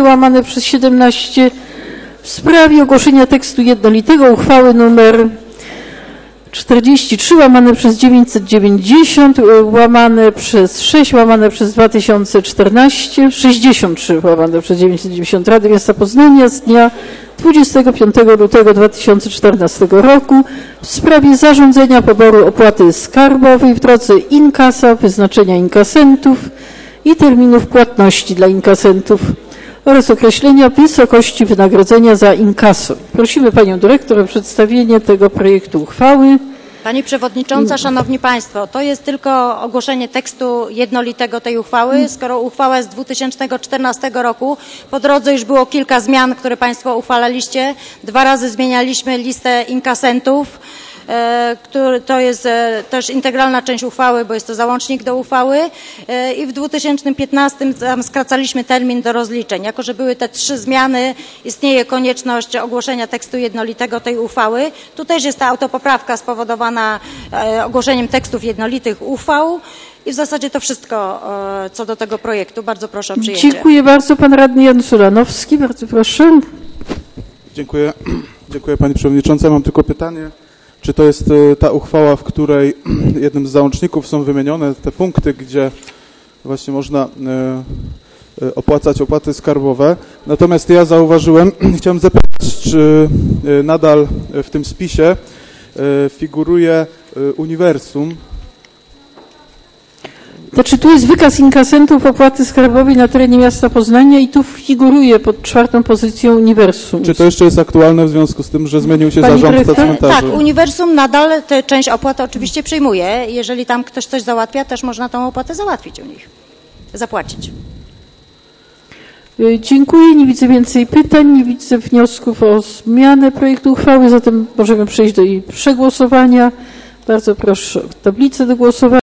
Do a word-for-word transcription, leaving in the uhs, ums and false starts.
łamane przez siedemnaście w sprawie ogłoszenia tekstu jednolitego uchwały nr czterdzieści trzy łamane przez dziewięćset dziewięćdziesiąt łamane przez sześć łamane przez dwa tysiące czternaście, sześćdziesiąt trzy łamane przez dziewięćset dziewięćdziesiąt Rady Miasta Poznania z dnia dwudziestego piątego lutego dwa tysiące czternastego roku w sprawie zarządzenia poboru opłaty skarbowej w drodze inkasa, wyznaczenia inkasentów i terminów płatności dla inkasentów oraz określenia wysokości wynagrodzenia za inkaso. Prosimy Panią Dyrektor o przedstawienie tego projektu uchwały. Pani Przewodnicząca, Szanowni Państwo, to jest tylko ogłoszenie tekstu jednolitego tej uchwały. Skoro uchwała jest z dwa tysiące czternastego roku, po drodze już było kilka zmian, które Państwo uchwalaliście. Dwa razy zmienialiśmy listę inkasentów. Który to jest też integralna część uchwały, bo jest to załącznik do uchwały i w dwa tysiące piętnastym tam skracaliśmy termin do rozliczeń. Jako że były te trzy zmiany, istnieje konieczność ogłoszenia tekstu jednolitego tej uchwały. Tu też jest ta autopoprawka spowodowana ogłoszeniem tekstów jednolitych uchwał. I w zasadzie to wszystko co do tego projektu. Bardzo proszę o przyjęcie. Dziękuję bardzo. Pan radny Jan Sulanowski. Bardzo proszę. Dziękuję. Dziękuję Pani Przewodnicząca. Mam tylko pytanie. Czy to jest ta uchwała, w której jednym z załączników są wymienione te punkty, gdzie właśnie można opłacać opłaty skarbowe? Natomiast ja zauważyłem, chciałem zapytać, czy nadal w tym spisie figuruje uniwersum? Znaczy tu jest wykaz inkasentów opłaty skarbowej na terenie miasta Poznania i tu figuruje pod czwartą pozycją uniwersum. Czy to jeszcze jest aktualne w związku z tym, że zmienił się Pani zarządca cmentarza? Tak, uniwersum nadal tę część opłaty oczywiście przyjmuje. Jeżeli tam ktoś coś załatwia, też można tą opłatę załatwić u nich, zapłacić. Dziękuję. Nie widzę więcej pytań, nie widzę wniosków o zmianę projektu uchwały, zatem możemy przejść do jej przegłosowania. Bardzo proszę o tablicę do głosowania.